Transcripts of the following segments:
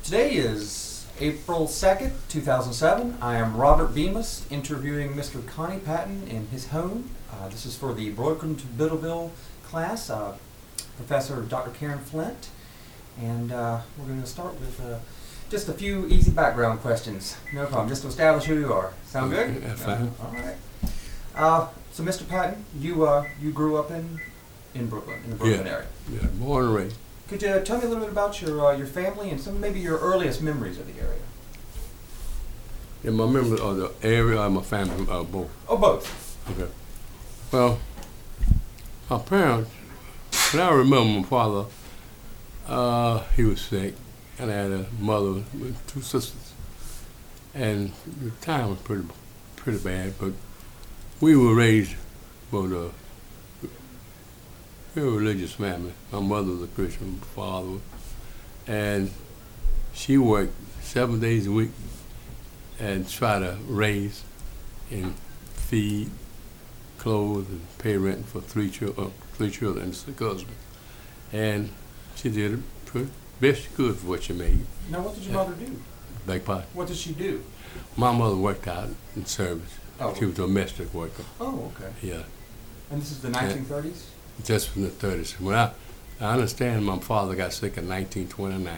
Today is April 2nd, 2007. I am Robert Bemis interviewing Mr. Connie Patton in his home. This is for the Broken to Biddleville class, Professor Dr. Karen Flint. And we're going to start with just a few easy background questions. No problem, just to establish who you are. Sound good? Yeah, fine. All right. So Mr. Patton, you grew up in Brooklyn, in the Brooklyn area. Yeah, born and raised. Could you tell me a little bit about your family and some maybe your earliest memories of the area? Yeah, my memory of the area or my family, both. Oh, both. Okay. Well, my parents, when I remember my father, he was sick, and I had a mother with two sisters. And the time was pretty bad, but we were raised with we were a religious family. My mother was a Christian, my father, and she worked 7 days a week and try to raise and feed, clothe, and pay rent for three children and a sick husband. And she did the best she could for what she made. Now, what did your mother do? Beg pardon? What did she do? My mother worked out in service. Oh. She was a domestic worker. Oh, okay. Yeah. And this is the 1930s? Just from the 30s. When I understand my father got sick in 1929,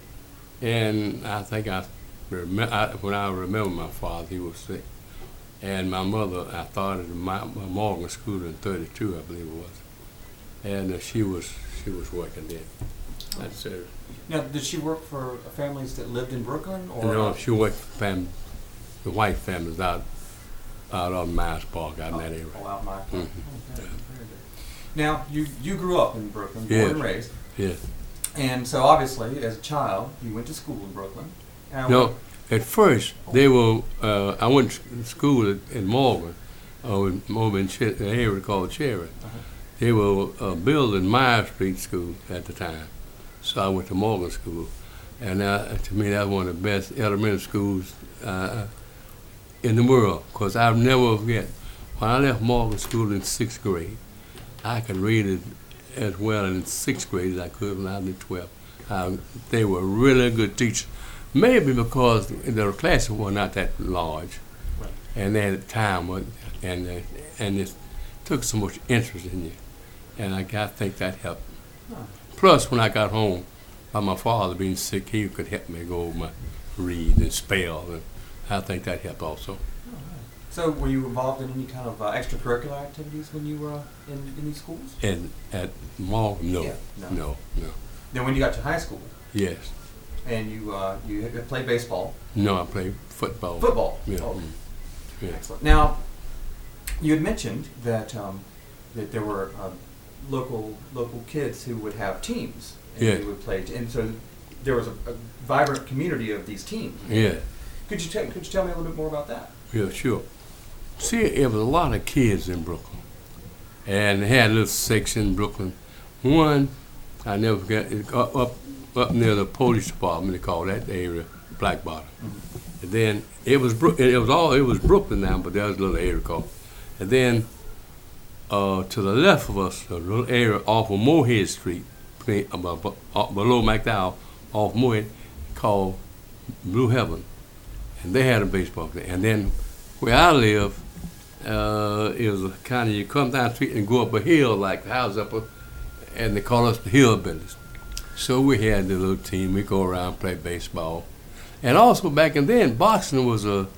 and I think when I remember my father, he was sick. And my mother, I started my Morgan School in 32, I believe it was, and she was working then. That's it. Now, did she work for families that lived in Brooklyn, or? No, she worked for the white families out on Myers Park, out in that area. Oh, out Myers Park. Mhm. Okay, Yeah. very good. Now, you grew up in Brooklyn, born Yes. and raised. Yes. And so, obviously, as a child, you went to school in Brooklyn. No, at first they were. I went to school in Morgan, over in the area called Cherry. Uh-huh. They were building Myers Street School at the time, so I went to Morgan School, and to me that's one of the best elementary schools in the world. Because I'll never forget when I left Morgan School in 6th grade, I could read it as well in 6th grade as I could when I was in 12th. They were really good teachers. Maybe because the classes were not that large, Right. and they had time, and it took so much interest in you, and I think that helped. Huh. Plus, when I got home, by my father being sick, he could help me go over my read and spell, and I think that helped also. So, were you involved in any kind of extracurricular activities when you were in these schools? And at Morgan, no, Yeah, no. Then, when you got to high school, Yes. and you had played baseball, No, I played football. football. Yeah. Oh, Yeah. excellent. Now, you had mentioned that that there were local kids who would have teams, and Yeah. they would play, and so there was a vibrant community of these teams. Yeah. Could you tell me a little bit more about that? Yeah, sure. See, it was a lot of kids in Brooklyn, and they had a little section in Brooklyn. One, I never forget, up near the police department. They called that area Black Bottom. Mm-hmm. And then it was Brooklyn now, but there was a little area called. And then to the left of us, a little area off of Moorhead Street, below McDowell, off Moorhead, called Blue Heaven, and they had a baseball game. And then where I live, it was a kind of, you come down the street and go up a hill like the house up, and they call us the Hillbillies. So we had the little team. We go around play baseball, and also back then, boxing was a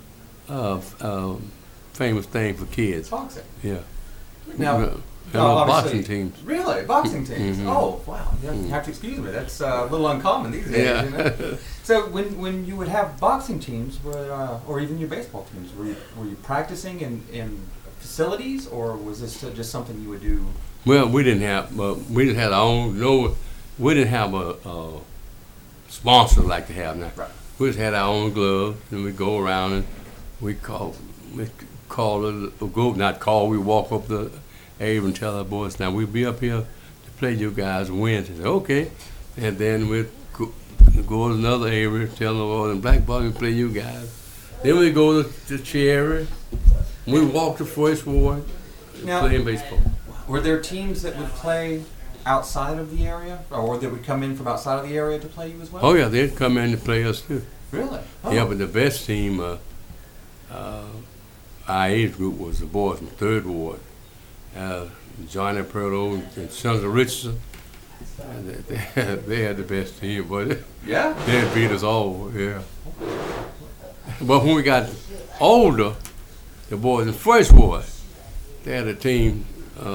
famous thing for kids. Boxing. Yeah. Now, and obviously- boxing teams. Really, boxing teams. Mhm. Oh, wow! You have to excuse me. That's a little uncommon these days. Yeah. You know? So when you would have boxing teams, or even your baseball teams, were you practicing in facilities, or was this just something you would do? Well, we didn't have. We just had our own. No, we didn't have a sponsor like they have now. Right. We just had our own gloves, and we go around and we walk up the area and tell our boys, now we'll be up here to play you guys Wednesday. Say, okay, and then we'd go to another area, tell them, oh, in Black Bottom we play you guys. Then we go to Cherry. We walk to First Ward, Now- playing baseball. Were there teams that would play outside of the area, or that would come in from outside of the area to play you as well? Oh yeah, they'd come in to play us too. Really? Oh. Yeah, but the best team, our age group was the boys from Third Ward, Johnny Perlo and Sons of Richardson. They had the best team, but Yeah? they beat us all. Yeah. But when we got older, the boys in First Ward, they had a team.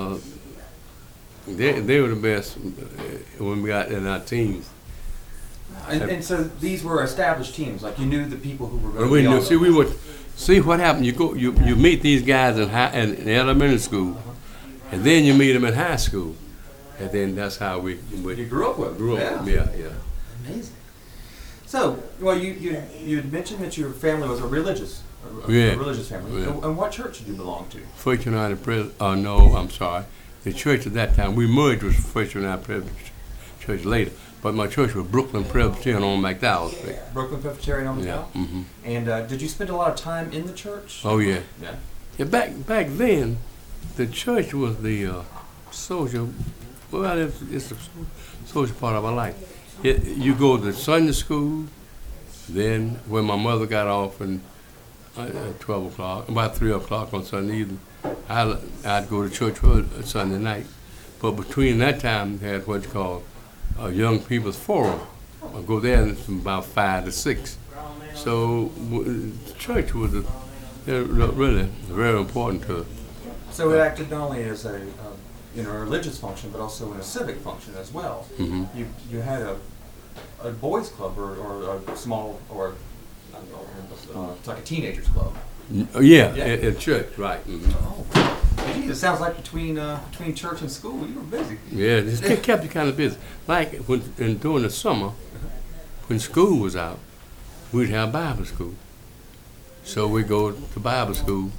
They were the best when we got in our teams. And so these were established teams, like you knew the people who were going to We be knew. on See, we would see what happened. You meet these guys in elementary school, and then you meet them in high school, and then that's how we You grew up with them. grew up. Yeah, yeah. Amazing. So, well, you had mentioned that your family was a religious family. Yeah. And what church did you belong to? First United Pres. No, I'm sorry. The church at that time we merged with First United Presbyterian Church later, but my church was Brooklyn Presbyterian on McDowell Street. Brooklyn Presbyterian on the Yeah. top? Mm-hmm. And did you spend a lot of time in the church? Oh yeah. Yeah. Yeah. Back then, the church was the social. Well, it's the social part of our life. You go to Sunday school, then when my mother got off and at 12 o'clock, about 3 o'clock on Sunday evening, I'd go to church for Sunday night. But between that time, they had what's called a Young People's Forum. I'd go there from about 5 to 6. So church was really very important to us. So it acted not only as a religious function, but also in a civic function as well. Mm-hmm. You had a boys' club or a small or I don't know, it's like a teenagers club. Yeah, Yeah. at church, right. Mm-hmm. Oh, geez, it sounds like between church and school, you were busy. Yeah, it kept you kind of busy. Like during the summer, when school was out, we'd have Bible school. So we go to Bible school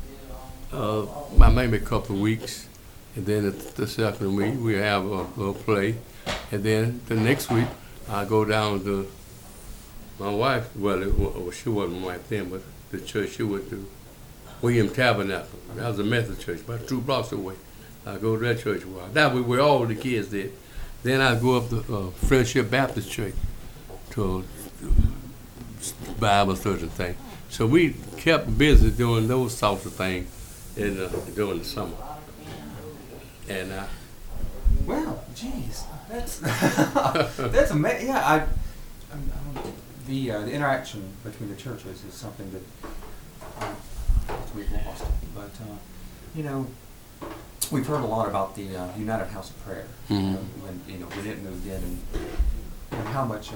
maybe a couple of weeks, and then the second week we have a little play, and then the next week I go down to my wife. Well, she wasn't my wife then, but the church she went to, William Tabernacle. That was a Methodist church, about 2 blocks away. I go to that church a while. That was where all the kids did. Then I go up to Friendship Baptist Church to Bible study and things. So we kept busy doing those sorts of things during the summer. And Well, geez, that's that's amazing. Yeah, the interaction between the churches is something that we've lost. But we've heard a lot about the United House of Prayer. Mhm. When it moved in and how much.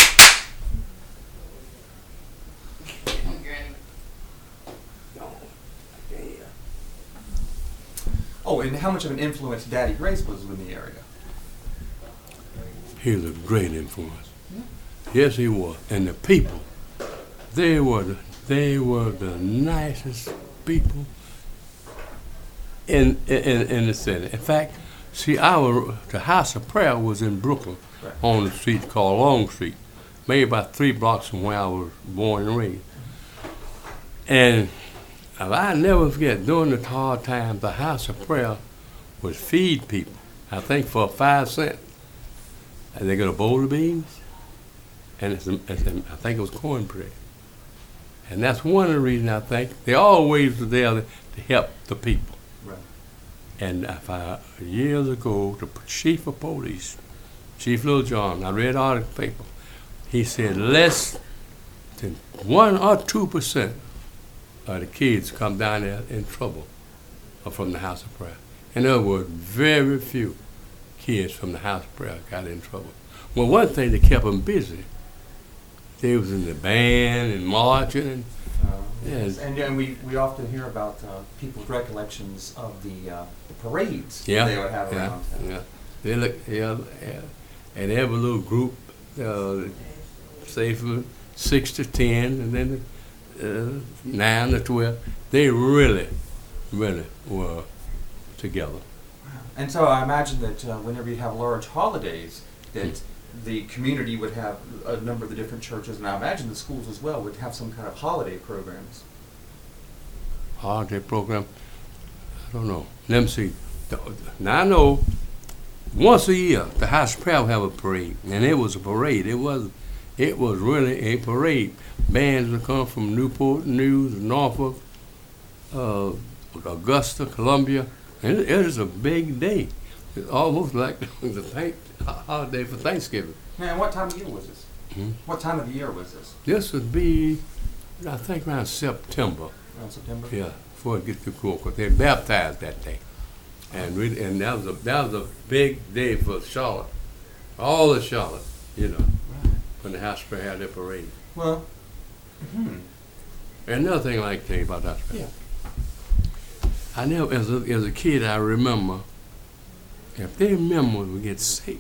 Oh, and how much of an influence Daddy Grace was in the area. he was a great influence. Yeah. Yes, he was. And the people, they were the nicest people in the city. In fact, see, the House of Prayer was in Brooklyn, Right. on the street called Long Street, maybe about 3 blocks from where I was born and raised. And I never forget, during the hard times, the House of Prayer would feed people, I think for 5 cents. And they got a bowl of beans, and I think it was cornbread. And that's one of the reasons I think they always were there to help the people. Right. And years ago, the chief of police, Chief Lil John, I read all the paper, he said less than 1 or 2% of the kids come down there in trouble from the House of Prayer. In other words, very few kids from the House of Prayer got in trouble. Well, one thing that kept them busy, they was in the band and marching. And, Yes. And we often hear about people's recollections of the parades yeah, they would have around town. yeah. They look, and every little group, say from 6 to 10, and then 9 to 12, they really were together. And so I imagine that whenever you have large holidays, that the community would have a number of the different churches, and I imagine the schools as well would have some kind of holiday programs. Holiday program, I don't know. Let me see. Now I know once a year, the House of Prayer would have a parade, and it was a parade. It was really a parade. Bands would come from Newport News, Norfolk, Augusta, Columbia, and it was a big day. It's almost like the holiday for Thanksgiving. Man, what time of year was this? Hmm? What time of the year was this? This would be, I think, around September. Around September? Yeah, before it gets too cold, because they baptized that day, and that was a big day for Charlotte, all of Charlotte, you know, Right. when the House of Prayer had their parade. Well, And another thing I like to tell you about House of Prayer. yeah. I never, as a kid, I remember, if they remember when we get sick,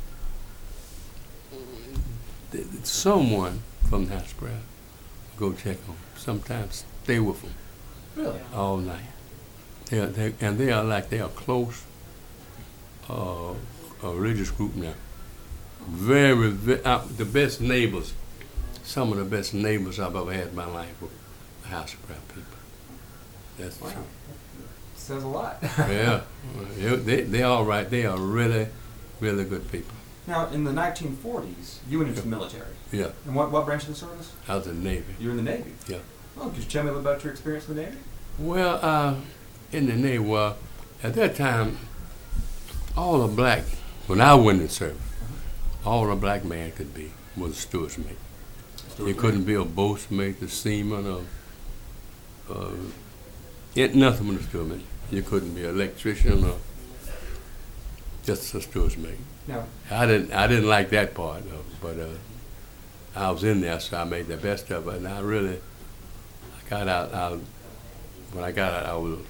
someone from the House of Prayer go check on them. Sometimes stay with them Really? all night. They are close, a religious group now. Very, the best neighbors, some of the best neighbors I've ever had in my life were the House of Prayer people. That's Wow. true. Says a lot. Yeah, they all right. They are really, really good people. Now, in the 1940s, you went into the military. Yeah, And what branch of the service? I was in the Navy. You were in the Navy. Yeah. Oh, could you tell me a little about your experience in the Navy? Well, in the Navy, well, at that time, all a black, when I went in service, all a black man could be was a steward's mate. You couldn't be a boatmate, a seaman, or nothing with a steward's mate. You couldn't be an electrician or just a steward's mate. Now, I didn't like that part, but I was in there, so I made the best of it. And I got out. When I got out, I was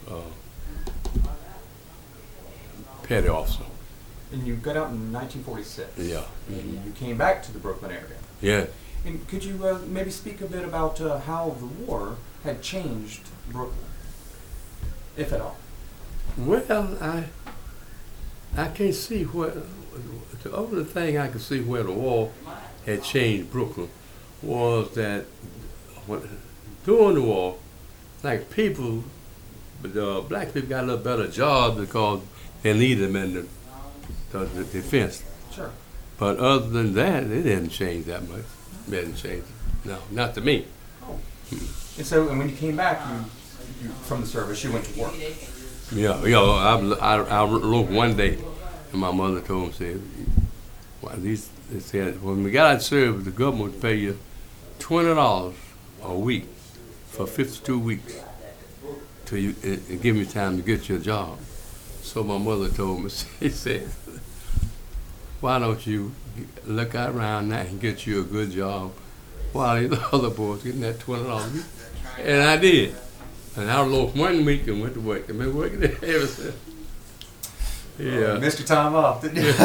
petty officer. and you got out in 1946. Yeah. And you came back to the Brooklyn area. Yeah. And could you maybe speak a bit about how the war had changed Brooklyn, if at all? Well, I can't see where. The only thing I could see where the war had changed Brooklyn was that during the war, like black people got a little better jobs because they needed them in the defense. Sure. But other than that, it didn't change that much. It didn't change. No, not to me. Oh. And when you came back, you from the service, you went to work. Yeah, I looked one day, and my mother told me, said, they said, when we got out of service, the government would pay you $20 a week for 52 weeks till you give me time to get your job. So my mother told me, she said, why don't you look out around now and get you a good job while these other boys getting that $20 a week? And I did. And I lost 1 week and went to work. I've been working there ever since. Yeah. Missed your time off, didn't you?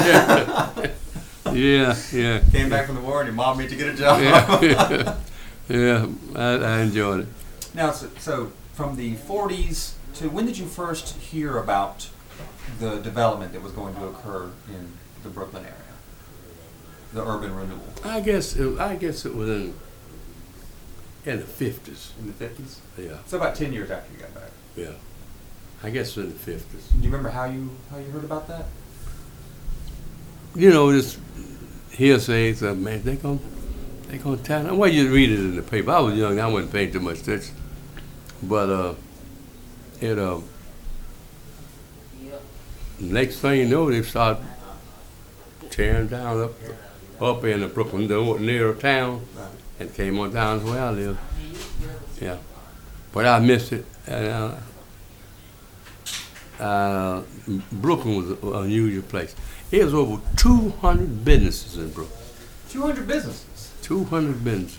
Yeah. Came back from the war and your mom made you get a job. Yeah, I enjoyed it. Now, so from the 40s to when did you first hear about the development that was going to occur in the Brooklyn area, the urban renewal? I guess it was in the 50s. In the 50s? Yeah, So about 10 years after you got back. yeah. I guess in the 50s. Do you remember how you heard about that? You know, this hearsay stuff, man, they gonna tie down. Well, you read it in the paper. I was young, I wasn't paying too much attention. But next thing you know, they start tearing down up in the Brooklyn, near town, and came on down to where I live. Yeah, but I missed it. And, Brooklyn was an unusual place. There was over 200 businesses in Brooklyn. 200 businesses. 200 businesses.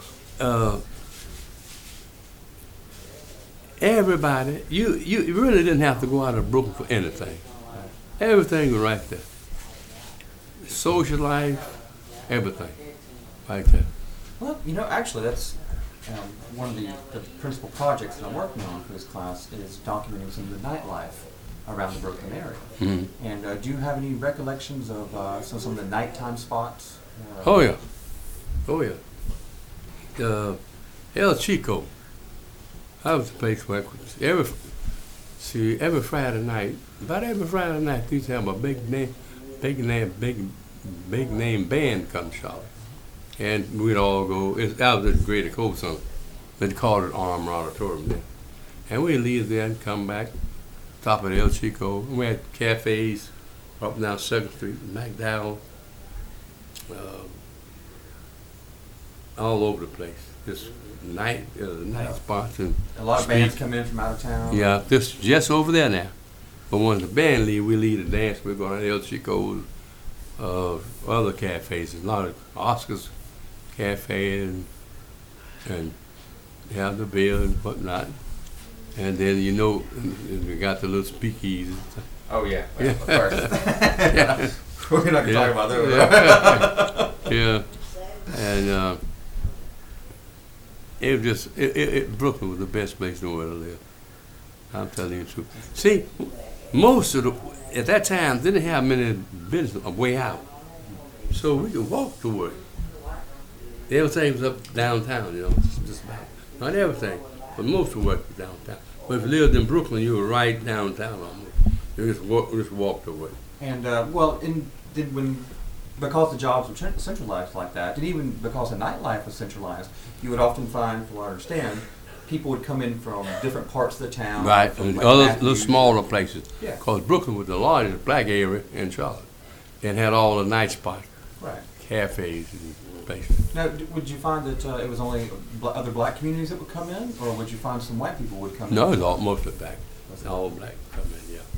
Everybody, you really didn't have to go out of Brooklyn for anything. Everything was right there. Social life, everything, right there. Well, actually, that's one of the principal projects that I'm working on for this class is documenting some of the nightlife around the Brooklyn area. Mm-hmm. And do you have any recollections of some of the nighttime spots? Oh yeah. El Chico. That was the place where every Friday night, they used to have a big big name band come to Charlotte, and we'd all go. That was at Greater Coast, so they called it Armour Auditorium then, and we'd leave there and come back, top of El Chico. And we had cafes up and down Second Street, McDowell, all over the place. Just night spots and A lot of bands streets. come in from out of town. Yeah, just over there now. But when the band leave, we leave the dance. We're going to El Chico's, other cafes. There's a lot of Oscar's Cafe and have the beer and whatnot. And then we got the little speakeasy. Oh yeah, Yeah. of course. Yeah. We're not gonna Yeah. talk about that. Yeah, and it was just Brooklyn was the best place in the world to live. I'm telling you the truth. See, most of at that time didn't have many business way out, so we could walk to work. Everything was up downtown, just about. Not everything, but most of the work was downtown. But if you lived in Brooklyn, you were right downtown almost. You just walk to work. And because the jobs were centralized like that, and even because the nightlife was centralized, you would often find, from what I understand, people would come in from different parts of the town. Right, from, and like, other Matthews. little smaller places. Yeah. Because Brooklyn was the largest black area in Charlotte, and had all the night spots, Right. cafes and places. Now, would you find that it was only other black communities that would come in, or would you find some white people would come No, in? it's all mostly black. It's all black come in, yeah.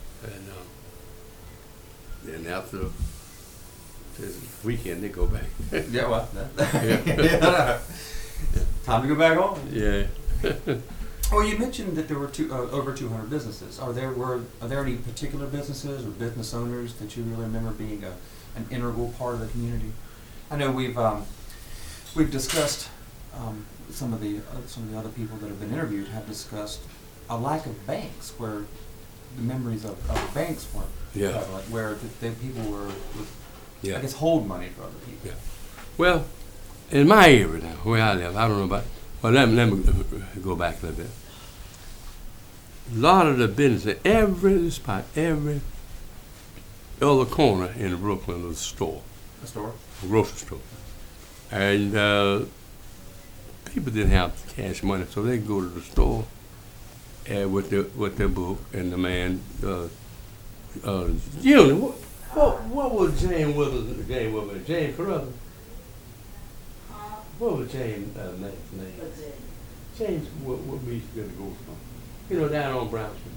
And then after this weekend, they go back. Yeah, well, Yeah. yeah. Time to go back home. Yeah. Well, you mentioned that there were over 200 businesses. Are there any particular businesses or business owners that you really remember being an integral part of the community? I know we've discussed some of the other people that have been interviewed have discussed a lack of banks, where the memories of banks weren't Yeah. prevalent, where the people would Yeah. I guess hold money for other people. Yeah. Well, in my area now, where I live, I don't know about. Well, let me go back a little bit. A lot of the business, every spot, every other corner in Brooklyn was a store, A store. a grocery store, and people didn't have cash money, so they go to the store with their book, and the man, what was James Withers? James Carruthers. What was James' name? James, what we used to go from? Down on Brown Street.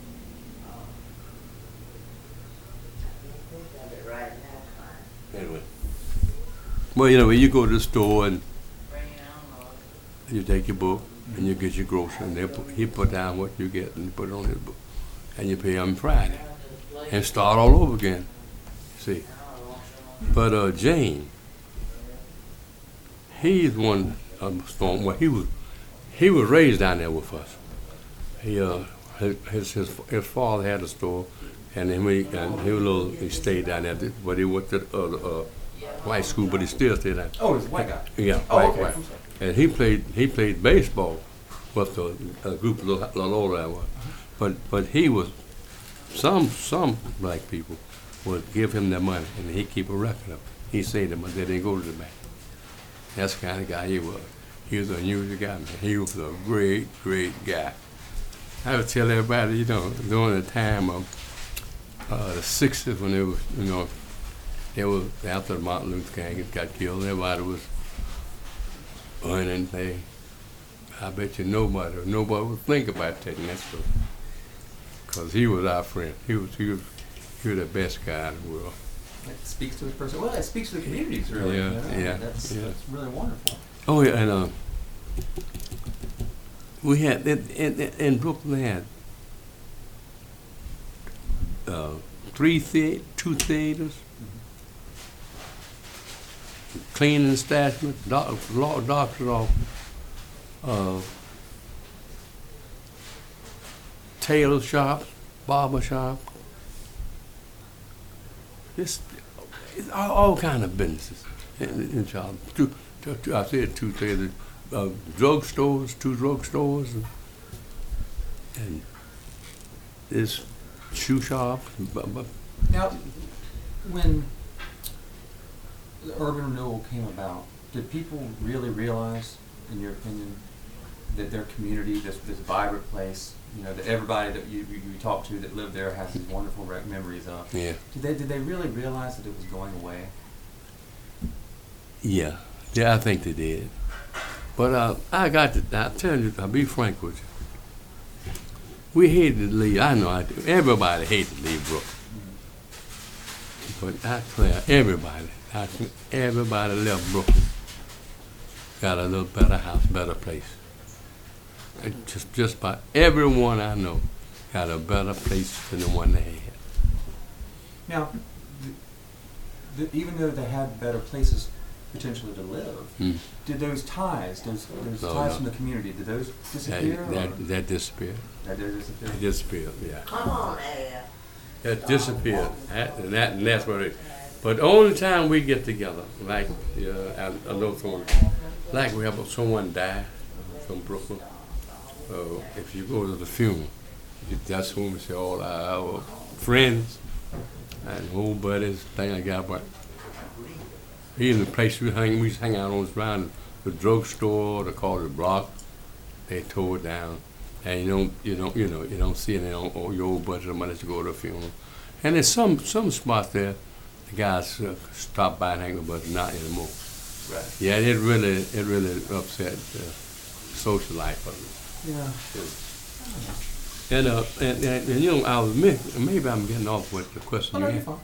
Anyway. Well, you go to the store and you take your book and you get your grocery, and he put down what you get and you put it on his book, and you pay him Friday, and start all over again. See, but James, he's one storm. Well, he was raised down there with us. His father had a store, and then he stayed down there. But he went to the white school, but he still stayed down. Oh, it's a white guy. Yeah, Oh, white, okay. white. And he played baseball with a group of little older than I was. But he was some black people would give him their money, and he'd keep a record of it. He saved them, but they didn't go to the bank. That's the kind of guy he was. He was an unusual guy, man. He was a great, great guy. I would tell everybody, during the time of the 60s when it was after Martin Luther King got killed, everybody was earning things. I bet you nobody would think about taking that stuff. Because he was our friend. He was the best guy in the world. It speaks to his person. Well, it speaks to the communities, really. Yeah, yeah, That's really wonderful. Oh yeah, and we had in Brooklyn they had two theaters, cleaning establishment, doctor's office, tailor shop, barber shop. It's all kind of businesses in Charlotte. I said two theaters, two drugstores, and this shoe shop. Now, When the urban renewal came about, did people really realize, in your opinion, that their community, this vibrant place, that everybody that you talk to that lived there has these wonderful memories of? Yeah. Did they really realize that it was going away? Yeah, I think they did. But I'll tell you, I'll be frank with you. We hated to leave. I know I do. Everybody hated to leave Brooklyn. But I declare, everybody left Brooklyn. Got a little better house, better place. Just about everyone I know got a better place than the one they had. Now, even though they had better places potentially to live, did those ties, those ties from the community, did those disappear? That disappeared. That did disappear? It disappeared, yeah. Come on, Ed. That disappeared. And that's what it. But the only time we get together, like I know someone, like we have someone die from Brooklyn. If you go to the funeral, that's when we say all our friends and old buddies, thing like that. But even the place we used to hang out on was around the drugstore, the corner block. They tore it down, and you don't see any of your old buddies unless you go to the funeral. And there's some spots there, the guys stop by and hang out, but not anymore. Right. Yeah, it really upset the social life of it. Yeah. And I was maybe I'm getting off with the question you had.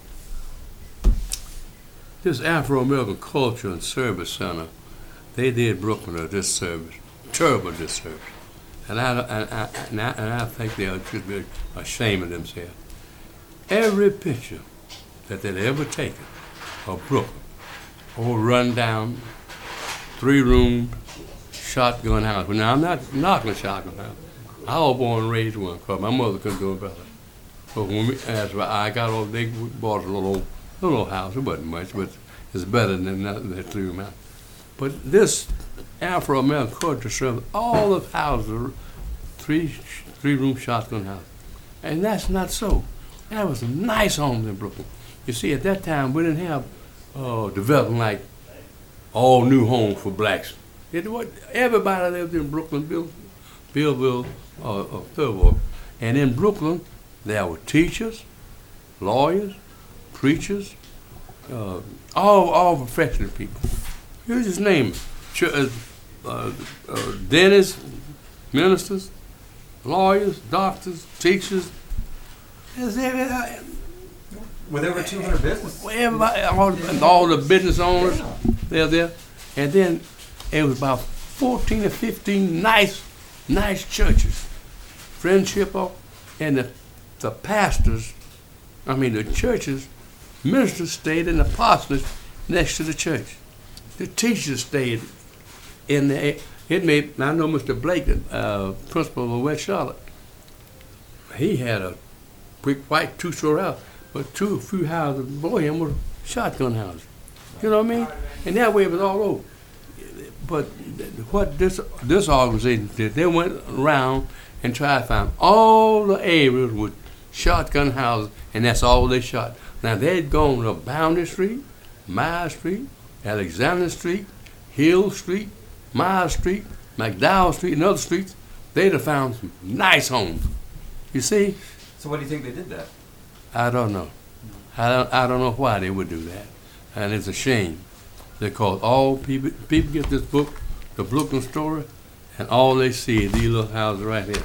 This Afro-American Culture and Service Center, they did Brooklyn a disservice, terrible disservice, and I think they should be ashamed of themselves. Every picture that they'd ever taken of Brooklyn, old run-down, 3-room, shotgun house. Now, I'm not knocking a shotgun house. I was born and raised one, because my mother couldn't do it better. But as I got old, they bought a little house. It wasn't much, but it's better than that 3-room house. But this Afro-American culture served all of houses are 3-room shotgun house. And that's not so. That was some nice homes in Brooklyn. You see, at that time, we didn't have developing like all new homes for blacks. Everybody lived in Brooklyn, Billville, Thurwood. And in Brooklyn, there were teachers, lawyers, preachers, all professional people. You just name them. Dentists, ministers, lawyers, doctors, teachers. With over 200 businesses. Everybody, all the business owners, they're there. And then it was about 14 or 15 nice churches. Friendship, and the pastors, the churches, ministers stayed in the parsonage next to the church. The teachers stayed in there. I know Mr. Blake, principal of West Charlotte, he had a quick white 2-story house, but a few houses below him were shotgun houses. You know what I mean? And that way it was all over. But what this organization did, they went around and tried to find all the areas with shotgun houses, and that's all they shot. Now, they'd gone to Boundary Street, Myers Street, Alexander Street, Hill Street, Myers Street, McDowell Street, and other streets. They'd have found some nice homes. You see? So what do you think they did that? I don't know. I don't know why they would do that. And it's a shame. Because all people get this book, The Brooklyn Story, and all they see is these little houses right here.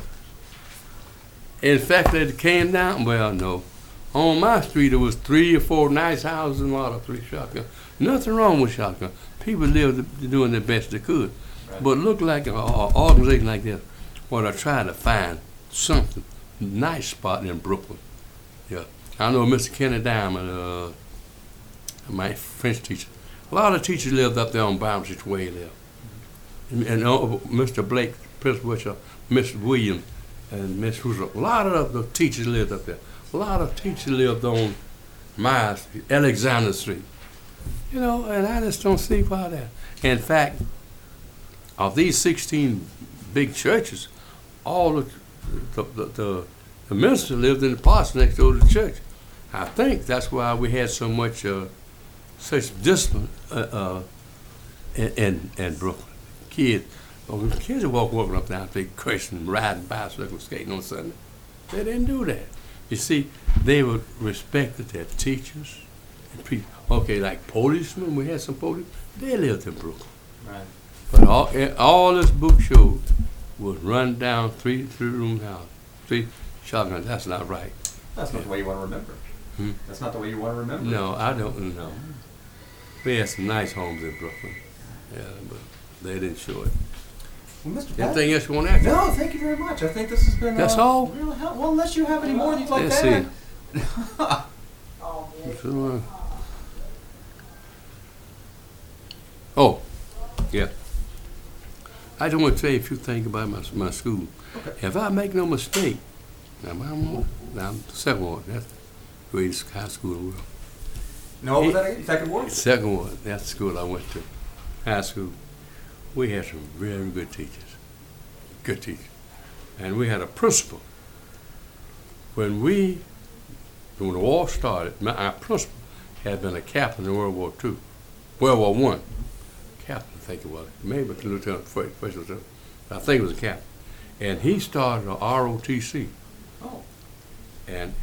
In fact, they came down, well, no. On my street, there was 3 or 4 nice houses and a lot of 3 shotguns. Nothing wrong with shotgun. People lived doing the best they could. Right. But look like an organization like this, where they're trying to find something nice spot in Brooklyn. Yeah, I know Mr. Kenny Diamond, my French teacher. A lot of teachers lived up there on Boundary Street way there. And Mr. Blake, Principal, Miss Williams, and Miss Russo. A lot of the teachers lived up there. A lot of teachers lived on Myers Street, Alexander Street. And I just don't see why that. In fact, of these 16 big churches, all the ministers lived in the parts next door to the church. I think that's why we had so much, such discipline in Brooklyn. Kids, kids would walking up down, they cursing, riding bicycles, skating on Sunday. They didn't do that. You see, they would respect their teachers and people. Okay, like policemen, we had some policemen, they lived in Brooklyn. Right. But all this book showed was run down three-room house, three shotguns. That's not right. That's not the way you want to remember. Hmm? That's not the way you want to remember. No, I don't know. We had some nice homes in Brooklyn. Yeah, but they didn't show it. Well, Mr. Patton, Anything else you want to ask? no, thank you very much. I think this has been That's all? real help. Well, unless you have any more you'd like Let's to add. see. Oh, yeah. I just want to tell you a few things about my school. Okay. If I make no mistake, I'm the second one. That's the greatest high school in the world. No, what was that again? Second word? Second one, that's the school I went to, high school. We had some very good teachers. Good teachers. And we had a principal. When the war started, our principal had been a captain in World War II. World War I. Captain, I think it was. Maybe a lieutenant, first lieutenant. But I think it was a captain. And he started a ROTC. Oh. And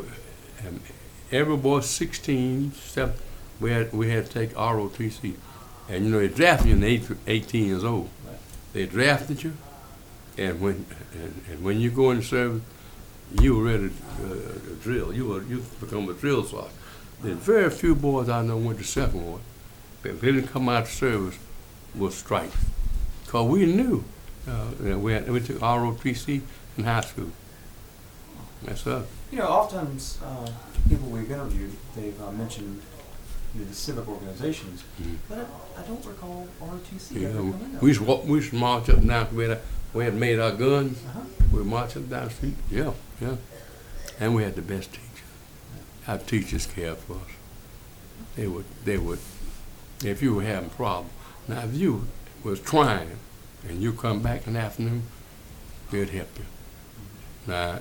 every boy 16, 17, we had to take ROTC. And you know, they drafted you when 18 years old. Right. They drafted you, and when you go in service, you were ready to drill. You become a drill sergeant. There's very few boys I know went to second ward. If they didn't come out of service, was striped. Because we knew we took ROTC in high school. That's us. You know, oftentimes people we've interviewed, they've mentioned the civic organizations, but I don't recall ROTC ever coming up. We used to march up and down. We had made our guns. Uh-huh. We marched up and down the street. Yeah. And we had the best teachers. Our teachers cared for us. They would. If you were having a problem, now if you was trying and you come back in the afternoon, they'd help you. Now,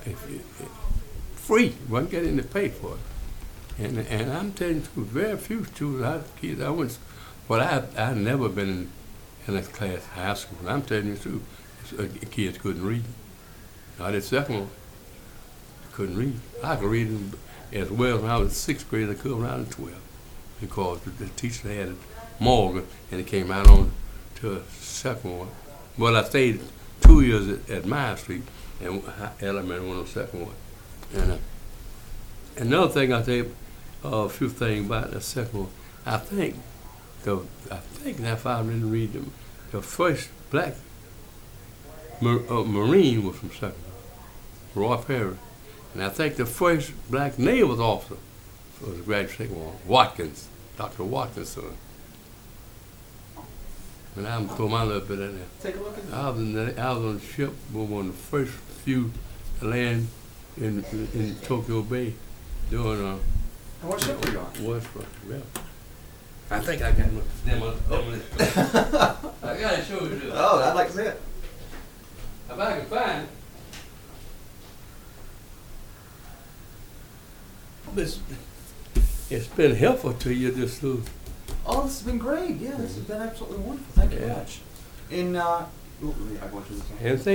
free, wasn't getting to pay for it. And I'm telling you, very few students, kids, I've never been in a class high school. And I'm telling you the truth, kids couldn't read. Not at second one, couldn't read. I could read as well when I was in sixth grade as I could when I was in 12. Because the teacher had it Morgan, and it came out on to a second one. Well, I stayed 2 years at Myers Street, and elementary one on the second one. And another thing I'll tell you a few things about the second one. I think now if I didn't read them, the first black Marine was from second one, Roy Perry. And I think the first black naval officer was a graduate second one, Watkins, Dr. Watkins' son. And I'm throwing my little bit in there. Take a look at that. I was on the ship, we were one of the first few to land in Tokyo Bay doing And what ship were you on? Westbrook, yeah. I think I got them on I gotta show you this. Oh, I'd like to see it. If I can find it. It's been helpful to you, this little. Oh, this has been great. Yeah, this has been absolutely wonderful. Thank you Yeah. much. In, I want you to Anything